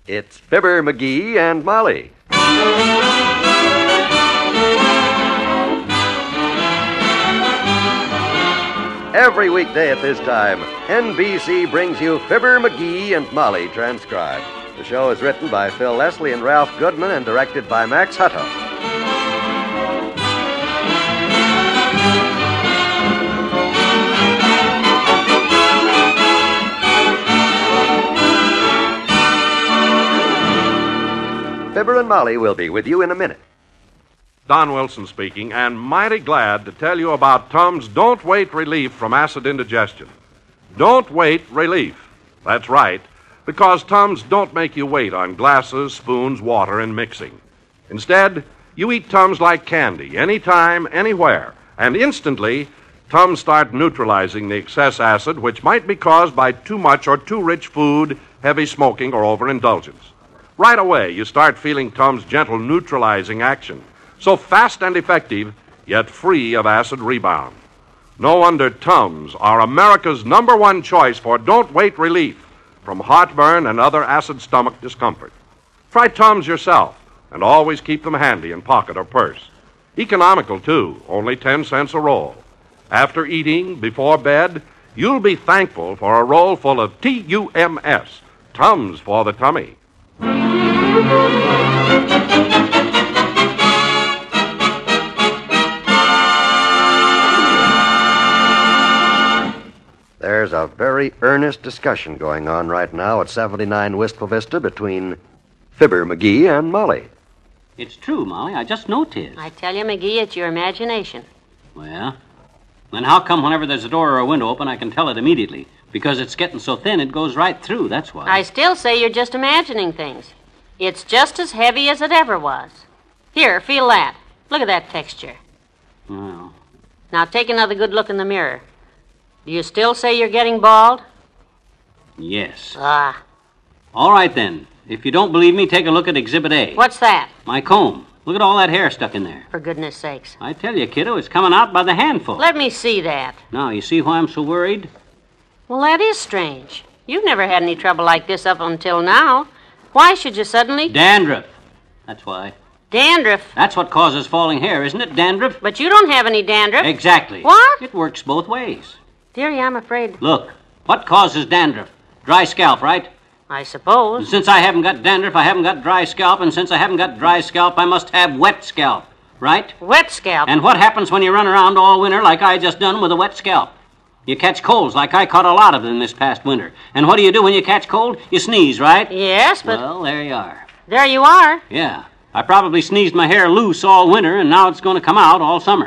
It's Fibber, McGee, and Molly. Every weekday at this time, NBC brings you Fibber, McGee, and Molly transcribed. The show is written by Phil Leslie and Ralph Goodman and directed by Max Hutto. Fibber and Molly will be with you in a minute. Don Wilson speaking, and mighty glad to tell you about Tums Don't Wait Relief from acid indigestion. Don't wait relief. That's right, because Tums don't make you wait on glasses, spoons, water, and mixing. Instead, you eat Tums like candy, anytime, anywhere, and instantly, Tums start neutralizing the excess acid which might be caused by too much or too rich food, heavy smoking, or overindulgence. Right away, you start feeling Tums' gentle neutralizing action. So fast and effective, yet free of acid rebound. No wonder Tums are America's #1 choice for don't wait relief from heartburn and other acid stomach discomfort. Try Tums yourself, and always keep them handy in pocket or purse. Economical, too, only 10 cents a roll. After eating, before bed, you'll be thankful for a roll full of Tums, Tums for the tummy. There's a very earnest discussion going on right now at 79 Wistful Vista between Fibber, McGee, and Molly. It's true, Molly. I just know 'tis. I tell you, McGee, it's your imagination. Well, then how come whenever there's a door or a window open, I can tell it immediately? Because it's getting so thin, it goes right through, that's why. I still say you're just imagining things. It's just as heavy as it ever was. Here, feel that. Look at that texture. Well. Now take another good look in the mirror. Do you still say you're getting bald? Yes. Ah. All right, then. If you don't believe me, take a look at Exhibit A. What's that? My comb. Look at all that hair stuck in there. For goodness sakes. I tell you, kiddo, it's coming out by the handful. Let me see that. Now, you see why I'm so worried? Well, that is strange. You've never had any trouble like this up until now. Why should you suddenly... Dandruff. That's why. Dandruff? That's what causes falling hair, isn't it, dandruff? But you don't have any dandruff. Exactly. What? It works both ways. Dearie, I'm afraid... Look, what causes dandruff? Dry scalp, right? I suppose. And since I haven't got dandruff, I haven't got dry scalp, and since I haven't got dry scalp, I must have wet scalp, right? Wet scalp? And what happens when you run around all winter like I just done with a wet scalp? You catch colds like I caught a lot of them this past winter. And what do when you catch cold? You sneeze, right? Yes, but... Well, there you are. There you are. Yeah. I probably sneezed my hair loose all winter, and now it's going to come out all summer.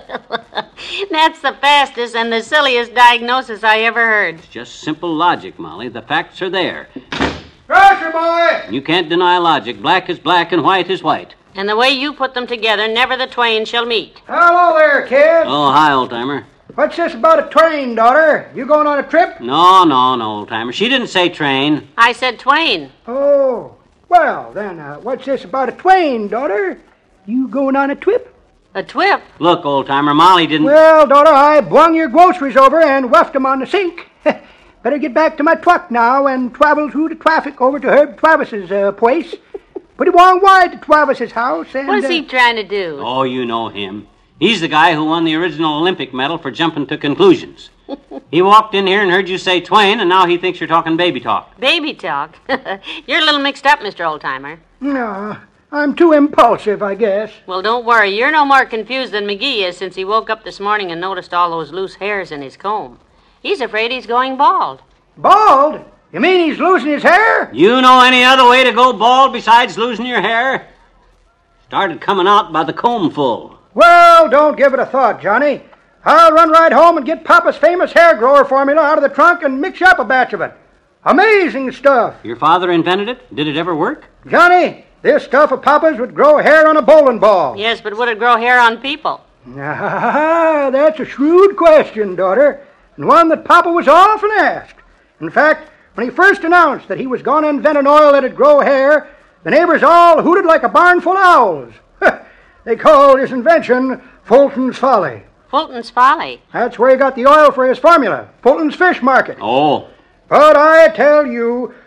That's the fastest and the silliest diagnosis I ever heard. It's just simple logic, Molly. The facts are there. Grocer boy! You can't deny logic. Black is black and white is white. And the way you put them together, never the twain shall meet. Hello there, kid. Oh, hi, old-timer. What's this about a train, daughter? You going on a trip? No, old-timer. She didn't say train. I said twain. Oh, well, then, what's this about a twain, daughter? You going on a trip? A twip? Look, old-timer, Molly didn't... Well, daughter, I bung your groceries over and left 'em on the sink. Better get back to my truck now and travel through the traffic over to Herb Travis's place. Pretty long ride to Travis's house and... What's he trying to do? Oh, you know him. He's the guy who won the original Olympic medal for jumping to conclusions. He walked in here and heard you say twain, and now he thinks you're talking baby talk. Baby talk? You're a little mixed up, Mr. Oldtimer. No, I'm too impulsive, I guess. Well, don't worry. You're no more confused than McGee is since he woke up this morning and noticed all those loose hairs in his comb. He's afraid he's going bald. Bald? You mean he's losing his hair? You know any other way to go bald besides losing your hair? Started coming out by the comb full. Well, don't give it a thought, Johnny. I'll run right home and get Papa's famous hair grower formula out of the trunk and mix up a batch of it. Amazing stuff. Your father invented it? Did it ever work? Johnny, this stuff of Papa's would grow hair on a bowling ball. Yes, but would it grow hair on people? Ah, that's a shrewd question, daughter, and one that Papa was often asked. In fact, when he first announced that he was going to invent an oil that'd grow hair, the neighbors all hooted like a barn full of owls. They called his invention Fulton's Folly. Fulton's Folly? That's where he got the oil for his formula, Fulton's Fish Market. Oh. But I tell you,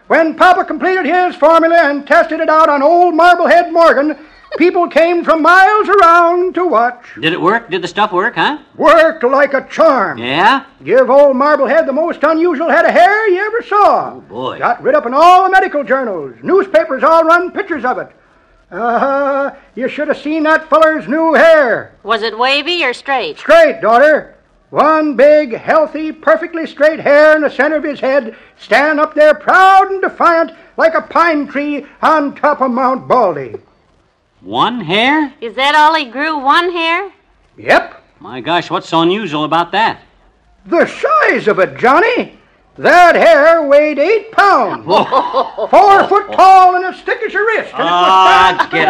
When Papa completed his formula and tested it out on old Marblehead Morgan, people came from miles around to watch. Did it work? Did the stuff work, huh? Worked like a charm. Yeah? Give old Marblehead the most unusual head of hair you ever saw. Oh, boy. Got rid up in all the medical journals. Newspapers all run pictures of it. You should have seen that feller's new hair. Was it wavy or straight? Straight, daughter. One big, healthy, perfectly straight hair in the center of his head, stand up there proud and defiant like a pine tree on top of Mount Baldy. One hair? Is that all he grew, one hair? Yep. My gosh, what's so unusual about that? The size of it, Johnny. That hair weighed 8 pounds. 4 foot tall and as thick as your wrist. And it was Get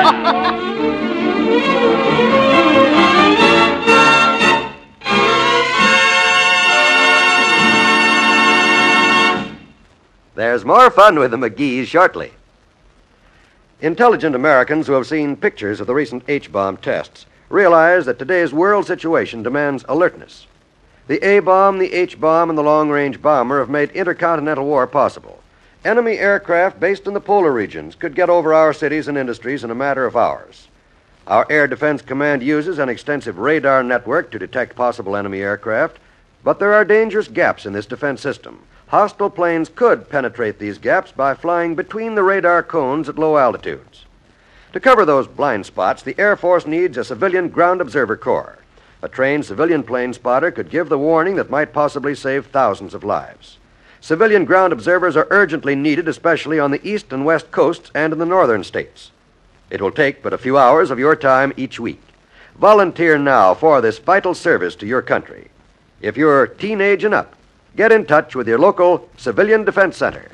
it. There's more fun with the McGees shortly. Intelligent Americans who have seen pictures of the recent H-bomb tests realize that today's world situation demands alertness. The A-bomb, the H-bomb, and the long-range bomber have made intercontinental war possible. Enemy aircraft based in the polar regions could get over our cities and industries in a matter of hours. Our Air Defense Command uses an extensive radar network to detect possible enemy aircraft, but there are dangerous gaps in this defense system. Hostile planes could penetrate these gaps by flying between the radar cones at low altitudes. To cover those blind spots, the Air Force needs a civilian ground observer corps. A trained civilian plane spotter could give the warning that might possibly save thousands of lives. Civilian ground observers are urgently needed, especially on the east and west coasts and in the northern states. It will take but a few hours of your time each week. Volunteer now for this vital service to your country. If you're teenage and up, get in touch with your local Civilian Defense Center.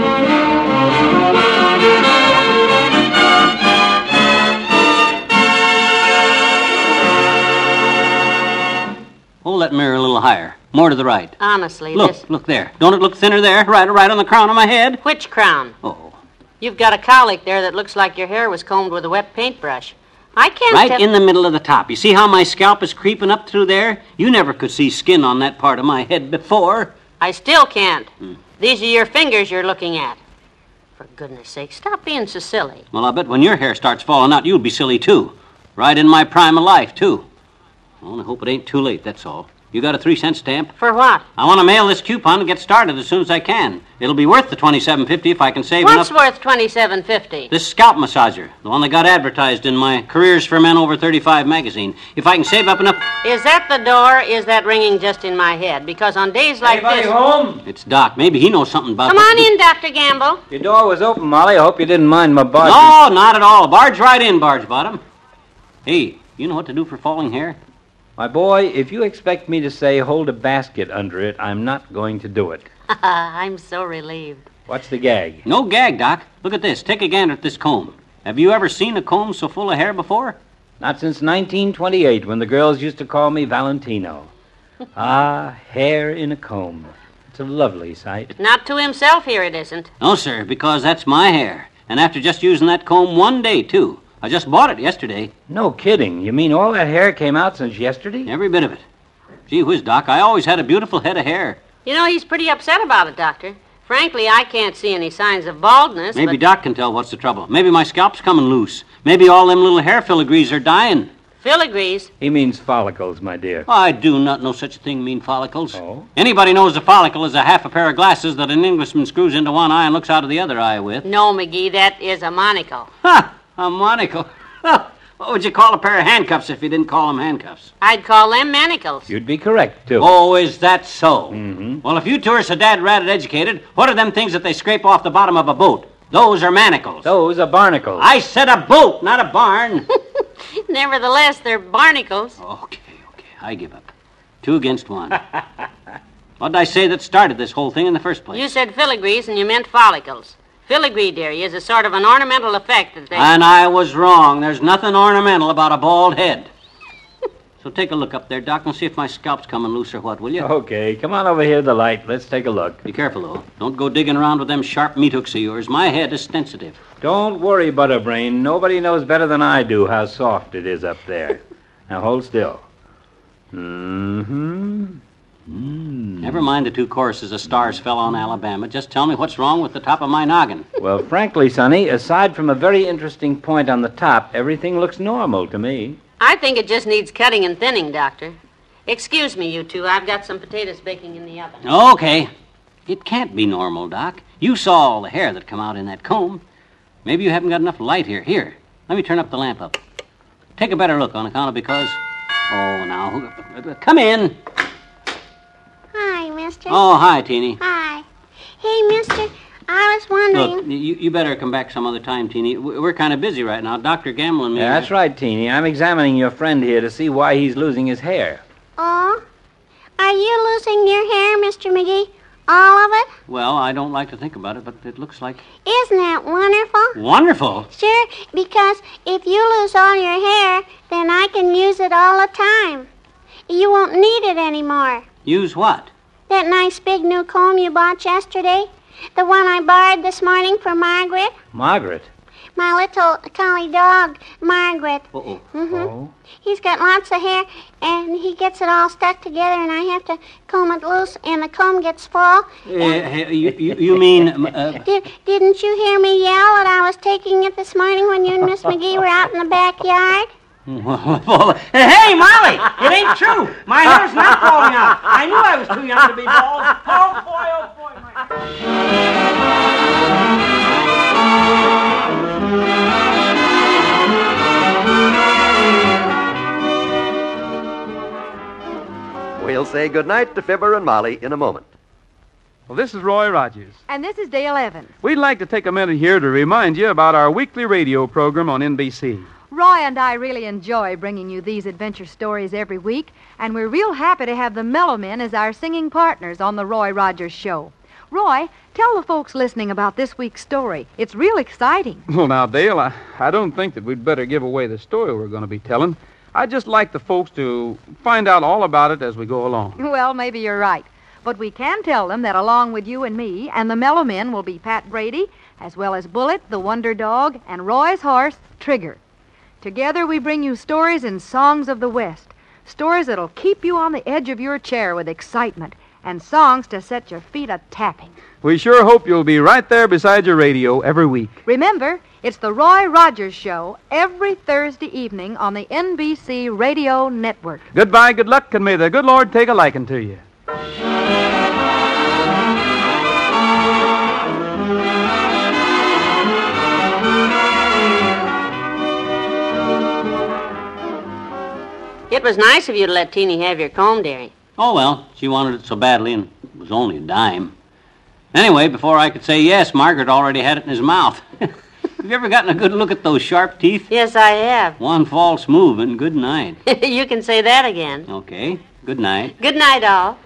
Hold that mirror a little higher. More to the right. Honestly, Look there. Don't it look thinner there? Right on the crown of my head? Which crown? Oh. You've got a cowlick there that looks like your hair was combed with a wet paintbrush. I can't Right in the middle of the top. You see how my scalp is creeping up through there? You never could see skin on that part of my head before. I still can't. These are your fingers you're looking at. For goodness sake, stop being so silly. Well, I bet when your hair starts falling out, you'll be silly, too. Right in my prime of life, too. Well, I hope it ain't too late, that's all. You got a 3-cent stamp? For what? I want to mail this coupon and get started as soon as I can. It'll be worth the $27.50 if I can save What's enough... worth $27.50? This scalp massager, the one that got advertised in my Careers for Men Over 35 magazine. If I can save up enough... Is that the door? Is that ringing just in my head? Because on days like Anybody this... home? It's Doc. Maybe he knows something about... Come on in, Dr. Gamble. Your door was open, Molly. I hope you didn't mind my barging. No, not at all. Barge right in, Barge Bottom. Hey, you know what to do for falling hair? My boy, if you expect me to say hold a basket under it, I'm not going to do it. I'm so relieved. What's the gag? No gag, Doc. Look at this. Take a gander at this comb. Have you ever seen a comb so full of hair before? Not since 1928, when the girls used to call me Valentino. Hair in a comb. It's a lovely sight. Not to himself here, it isn't. No, sir, because that's my hair. And after just using that comb one day, too. I just bought it yesterday. No kidding. You mean all that hair came out since yesterday? Every bit of it. Gee whiz, Doc, I always had a beautiful head of hair. You know, he's pretty upset about it, Doctor. Frankly, I can't see any signs of baldness, Maybe but... Doc can tell what's the trouble. Maybe my scalp's coming loose. Maybe all them little hair filigrees are dying. Filigrees? He means follicles, my dear. I do not know such a thing mean follicles. Oh? Anybody knows a follicle is a half a pair of glasses that an Englishman screws into one eye and looks out of the other eye with. No, McGee, that is a monocle. Ha! A monocle. What would you call a pair of handcuffs if you didn't call them handcuffs? I'd call them manacles. You'd be correct, too. Oh, is that so? Mm-hmm. Well, if you tourists are dad-ratted educated, what are them things that they scrape off the bottom of a boat? Those are manacles. Those are barnacles. I said a boat, not a barn. Nevertheless, they're barnacles. Okay, I give up. 2 against 1. What did I say that started this whole thing in the first place? You said filigrees and you meant follicles. Filigree, dearie, is a sort of an ornamental effect that they... And I was wrong. There's nothing ornamental about a bald head. So take a look up there, Doc, and see if my scalp's coming loose or what, will you? Okay, come on over here to the light. Let's take a look. Be careful, though. Don't go digging around with them sharp meat hooks of yours. My head is sensitive. Don't worry, Butterbrain. Nobody knows better than I do how soft it is up there. Now hold still. Mm-hmm. Never mind the 2 choruses of Stars Fell on Alabama. Just tell me what's wrong with the top of my noggin. Well, frankly, Sonny, aside from a very interesting point on the top, everything looks normal to me. I think it just needs cutting and thinning, Doctor. Excuse me, you two. I've got some potatoes baking in the oven. Okay. It can't be normal, Doc. You saw all the hair that come out in that comb. Maybe you haven't got enough light here. Here, let me turn up the lamp up. Take a better look on account of because... Oh, now, come in. Hi, mister. Oh, hi, Teeny. Hi. Hey, mister, I was wondering... Look, you better come back some other time, Teeny. We're kind of busy right now. Dr. Gamble and me... Yeah, that's right, Teeny. I'm examining your friend here to see why he's losing his hair. Oh? Are you losing your hair, Mr. McGee? All of it? Well, I don't like to think about it, but it looks like... Isn't that wonderful? Wonderful? Sure, because if you lose all your hair, then I can use it all the time. You won't need it anymore. Use what? That nice big new comb you bought yesterday. The one I borrowed this morning for Margaret. Margaret? My little collie dog, Margaret. Uh-oh. Oh? He's got lots of hair, and he gets it all stuck together, and I have to comb it loose, and the comb gets full. You mean... Didn't you hear me yell that I was taking it this morning when you and Miss McGee were out in the backyard? Hey, Molly! It ain't true! My hair's not falling out! I knew I was too young to be bald. Oh, boy, oh, boy, We'll say goodnight to Fibber and Molly in a moment. Well, this is Roy Rogers. And this is Dale Evans. We'd like to take a minute here to remind you about our weekly radio program on NBC. Roy and I really enjoy bringing you these adventure stories every week, and we're real happy to have the Mellow Men as our singing partners on the Roy Rogers Show. Roy, tell the folks listening about this week's story. It's real exciting. Well, now, Dale, I don't think that we'd better give away the story we're going to be telling. I'd just like the folks to find out all about it as we go along. Well, maybe you're right. But we can tell them that along with you and me and the Mellow Men will be Pat Brady, as well as Bullet, the Wonder Dog, and Roy's horse, Trigger. Together we bring you stories and songs of the West, stories that'll keep you on the edge of your chair with excitement, and songs to set your feet a-tapping. We sure hope you'll be right there beside your radio every week. Remember, it's the Roy Rogers Show every Thursday evening on the NBC Radio Network. Goodbye, good luck, and may the good Lord take a liking to you. It was nice of you to let Teeny have your comb, dearie. Oh, well, she wanted it so badly, and it was only a dime. Anyway, before I could say yes, Margaret already had it in his mouth. Have you ever gotten a good look at those sharp teeth? Yes, I have. One false move, and good night. You can say that again. Okay, good night. Good night, all.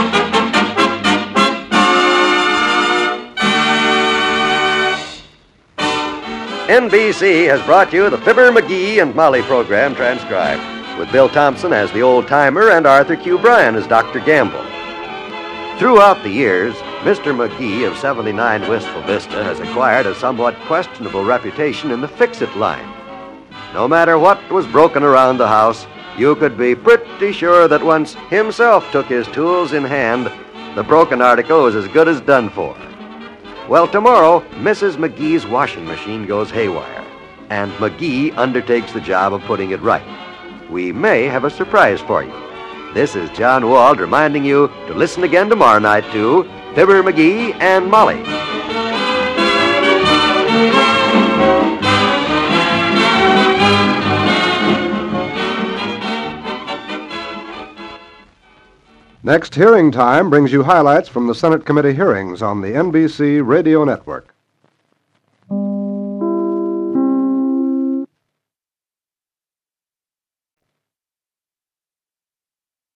NBC has brought you the Fibber, McGee, and Molly program transcribed, with Bill Thompson as the old-timer and Arthur Q. Bryan as Dr. Gamble. Throughout the years, Mr. McGee of 79 Wistful Vista has acquired a somewhat questionable reputation in the fix-it line. No matter what was broken around the house, you could be pretty sure that once himself took his tools in hand, the broken article was as good as done for. Well, tomorrow, Mrs. McGee's washing machine goes haywire, and McGee undertakes the job of putting it right. We may have a surprise for you. This is John Wald reminding you to listen again tomorrow night to Fibber, McGee, and Molly. Next hearing time brings you highlights from the Senate committee hearings on the NBC Radio Network.